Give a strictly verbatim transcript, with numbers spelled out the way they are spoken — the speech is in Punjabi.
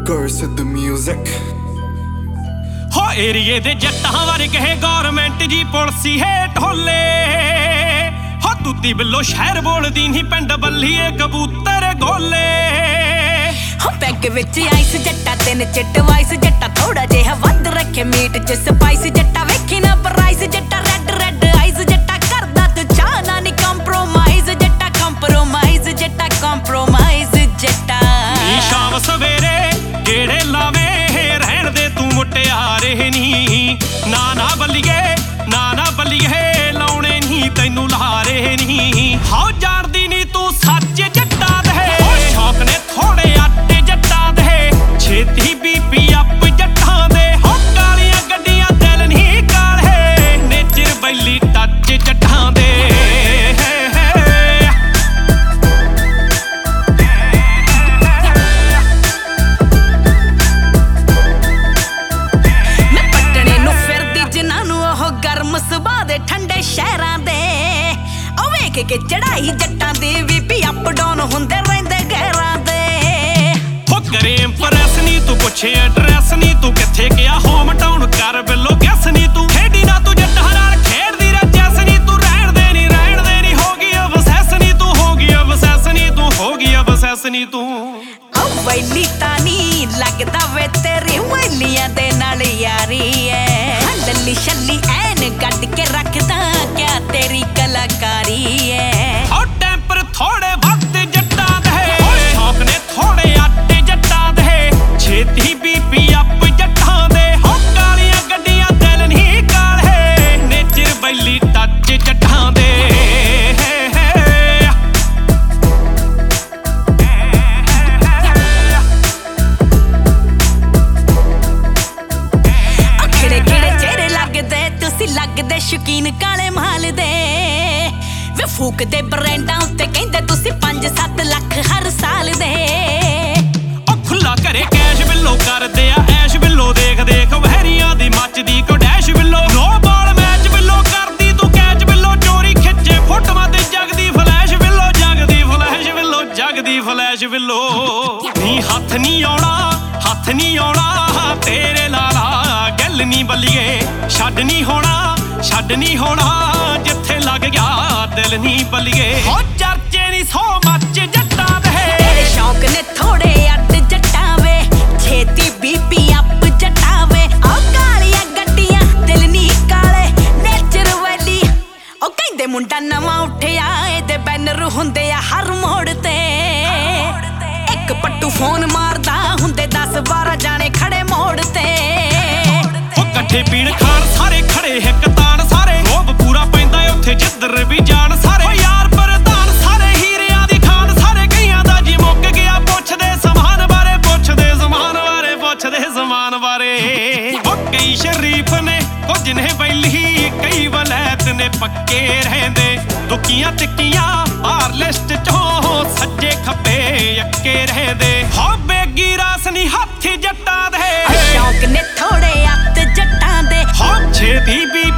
Curse the music ਹੋ ਏਰੀਏ ਦੇ ਜੱਟਾਂ ਵਰਗੇ ਗੌਰਮੈਂਟ ਜੀ ਪੁਲਸੀ ਹੈ ਢੋਲੇ ਹੋ ਤੁੱਤੀ ਬਿੱਲੋ ਸ਼ਹਿਰ ਬੋਲਦੀ ਨਹੀਂ ਪਿੰਡ ਬੱਲੀਏ ਕਬੂਤਰ ਗੋਲੇ ਹੋ ਪੈਗ ਵਿੱਚ ਆਈਸ ਜੱਟਾ ਤਿੰਨ ਚਿੱਟ ਵਾਈਸ ਜੱਟਾ ਥੋੜਾ ਜਿਹਾ ਵੱਧ ਰੱਖੇ ਮੀਟ ਚ ਸਪਾਈਸ ਜੱਟਾ ਵੇਖੀ ਨਾ ਪ੍ਰਾਈਸ ਜੱਟਾ ਰੈਡ ਰੈਡ ਆਈਸ ਜੱਟਾ ਕਰਦਾ ਤੂੰ ਚਾਹ ਨਾ ਨੀ ਕੰਪਰੋਮਾਈਜ਼ ਜੱਟਾ ਕੰਪਰੋਮਾਈਜ਼ ਜੱਟਾ ਕੰਪਰੋਮਾਈਜ਼ ਜੱਟਾ ਨੀ ਸ਼ਾਮ ਸਵੇਰੇ ਕਿਹੜੇ ਲਾਵੇ ਰਹਿਣ ਦੇ ਤੂੰ ਮੁਟਿਆਰੇ ਨੀ ਨਾ ਨਾ ਬੱਲੀਏ ਨਾ ਨਾ ਬੱਲੀਏ ਲਾਉਣੇ ਨਹੀਂ ਤੈਨੂੰ ਲਹਾਰੇ ਨਹੀਂ ਹਾਉ ਜਾਣਦੀ ਨੀ ਤੂੰ ਸੱਚ ਜੱਟਾਂ ਦੇ ਸ਼ੌਕ ਨੇ ਥੋੜੇ ਆਟੇ ਜੱਟਾਂ ਦੇ ਛੇਤੀ ਬੀਬੀ ਅੱਪ ਜੱਟਾਂ ਦੇ ਹੋ ਕਾਲੀਆਂ ਗੱਡੀਆਂ ਦਿਲ ਨਹੀਂ ਕਾਲੇ ਨੇਚਰ ਬੈਲੀ ਟੱਚ ਜੱਟਾਂ ਦੇ ਸੁਭਾਅ ਦੇ ਠੰਡੇ ਸ਼ਹਿਰਾਂ ਦੇ ਉਹ ਵੇਖ ਕੇ ਚੜਾਈ ਜੱਟਾਂ ਦੀ ਵੀ ਪੀ ਅਪ ਡਾਊਨ ਹੁੰਦੇ ਰਹਿੰਦੇ ਗਹਿਰਾਂ ਦੇ ਹੋ ਕਰੇ ਇੰਪ੍ਰੈਸ ਨੀ ਤੂੰ ਪੁੱਛੇ ਐਡਰੈਸ ਨੀ ਤੂੰ ਕਿੱਥੇ ਗਿਆ ਹੋਮ ਟਾਊਨ ਕਰ ਬਿੱਲੋ ਗੈਸ ਨੀ ਤੂੰ ਖੇਡੀ ਨਾ ਤੂੰ ਜੱਟਾਂ ਨਾਲ ਖੇਡਦੀ ਰੱਜੈਸ ਨੀ ਤੂੰ ਰਹਿਣ ਦੇ ਨੀ ਰਹਿਣ ਦੇ ਨੀ ਹੋ ਗਈ ਅਬਸੈਸ ਨੀ ਤੂੰ ਹੋ ਗਈ ਅਬਸੈਸ ਨੀ ਤੂੰ ਹੋ ਗਈ ਅਬਸੈਸ ਨੀ ਤੂੰ ਉਹ ਵੈਲੀ ਤਾਂ ਨੀ ਲੱਗਦਾ ਵੇ ਤੇਰੀ ਵੈਲੀਆਂ ਦੇ ਨਾਲ ਯਾਰੀ ਐ ਲੱਲੀ ਛੱਲੀ ਐਨ ਕੱਢ ਕੇ ਰੱਖਦਾ ਕਿਆ ਤੇਰੀ ਕਲਾਕਾਰੀ ਐ ਉਹ ਟੈਂਪਰ ਥੋੜੇ ਵੱਧ ਜੱਟਾਂ ਦੇ ਸ਼ੌਕ ਨੇ ਥੋੜੇ ਆਟੇ ਜੱਟਾਂ ਦੇ ਛੇਤੀ ਬੀਬੀ ਅੱਪ ਜੱਟਾਂ ਦੇ ਹੋ ਕਾਲੀਆਂ ਗੱਡੀਆਂ ਦਿਲ ਨਹੀਂ ਕਾਲੇ ਨੇਚਰ ਬੈਲੀ ਟੱਚ ਜੱਟਾਂ ਦੇ ਲੱਗਦੇ ਸ਼ੌਕੀਨ ਕਾਲੇ ਮਾਲ ਦੇ ਵੇ ਫੂਕਦੇ ਬ੍ਰਾਂਡਾਂ ਉੱਤੇ ਕਹਿੰਦੇ ਤੁਸੀਂ ਪੰਜ ਸੱਤ ਲੱਖ ਹਰ ਸਾਲ ਦੇ ਉਹ ਖੁੱਲਾ ਘਰੇ ਕੈਸ਼ ਬਿੱਲੋ ਕਰਦੇ ਆ ਐਸ਼ ਬਿੱਲੋ ਦੇਖ ਦੇਖ ਵਹਿਰੀਆਂ ਦੀ ਮੱਚਦੀ ਕੋ ਡੈਸ਼ ਬਿੱਲੋ ਨੋ ਬਾਲ ਮੈਚ ਬਿੱਲੋ ਕਰਦੀ ਤੂੰ ਕੈਚ ਬਿੱਲੋ ਚੋਰੀ ਖਿੱਚੇ ਫੋਟੋਆਂ ਤੇ ਜਗਦੀ ਫਲੈਸ਼ ਬਿੱਲੋ ਜਗਦੀ ਫਲੈਸ਼ ਬਿੱਲੋ ਜਗਦੀ ਫਲੈਸ਼ ਬਿੱਲੋ ਨੀ ਹੱਥ ਨੀ ਆਉਣਾ ਹੱਥ ਨੀ ਆਉਣਾ ਤੇਰੇ ਲਾਲਾ ਗੱਲ ਨੀ ਬੱਲੀਏ ਛੱਡ ਨੀ ਹੋਣਾ ਛੱਡ ਨੀ ਹੋਣਾ ਜਿੱਥੇ ਲੱਗ ਗਿਆ ਦਿਲ ਨੀ ਬੱਲੀਏ ਹੋ ਚਰਚੇ ਨੀ ਸੋ ਮੱਚ ਜੱਟਾਂ ਦੇ ਤੇਰੇ ਸ਼ੌਕ ਨੇ ਥੋੜੇ ਅੱਡ ਜੱਟਾਂ ਵੇ ਛੇਤੀ ਬੀਬੀ ਅੱਪ ਜੱਟਾਂ ਵੇ ਉਹ ਕਾਲੀਆਂ ਗੱਡੀਆਂ ਦਿਲ ਨੀ ਕਾਲੇ ਨੇਚਰ ਵੈਲੀ ਉਹ ਕਹਿੰਦੇ ਮੁੰਡਾ ਨਵਾਂ ਉੱਠਿਆ ਇਹਦੇ ਬੈਨਰ ਹੁੰਦੇ ਆ ਹਰ ਮੋੜ ਤੇ ਇੱਕ ਪੱਟੂ ਫੋਨ ਮਾਰਦਾ ਹੁੰਦੇ ਦਸ ਬਾਰਾਂ ਜਾਣੇ ਖੜੇ ਮੋੜ ਤੇ ਇਕੱਠੇ ਪੀਣ ਖਾਣ ਸਾਰੇ ਖੜੇ ਇੱਕ ਤਾਣ ਸਾਰੇ ਰੋਬ ਪੂਰਾ ਪੈਂਦਾ ਉੱਥੇ ਜਿੱਧਰ ਵੀ ਜਾਣ ਸਾਰੇ ਓ ਯਾਰ ਪ੍ਰਧਾਨ ਸਾਰੇ ਹੀਰਿਆਂ ਦੀ ਖਾਨ ਸਾਰੇ ਕਈਆਂ ਦਾ ਜੀ ਮੁੱਕ ਗਿਆ ਪੁੱਛਦੇ ਸਮਾਨ ਬਾਰੇ ਪੁੱਛਦੇ ਸਮਾਨ ਬਾਰੇ ਪੁੱਛਦੇ ਸਮਾਨ ਬਾਰੇ ਓ ਕਈ ਸ਼ਰੀਫ ਨੇ ਕੁਝ ਨੇ ਬੈਲੀ ਕਈ ਵਲੈਤ ਨੇ ਪੱਕੇ ਰਹਿੰਦੇ ਦੁੱਕੀਆਂ ਟਿੱਕੀਆਂ ਆਰ ਲਿਸਟ ਚੋਂ ਸੱਜੇ ਖੱਬੇ ਅੱਕੇ ਰਹਿੰਦੇ ਹੋ ਬੇਗੀ ਰਾਸ ਨੀ ਹੱਥ ਜੱਟਾਂ ਦੇ ਸ਼ੌਕ ਨੇ ਥੋੜੇ ਅੱਤ ਜੱਟਾਂ ਦੇ ਹੋ ਛੇਤੀ ਵੀ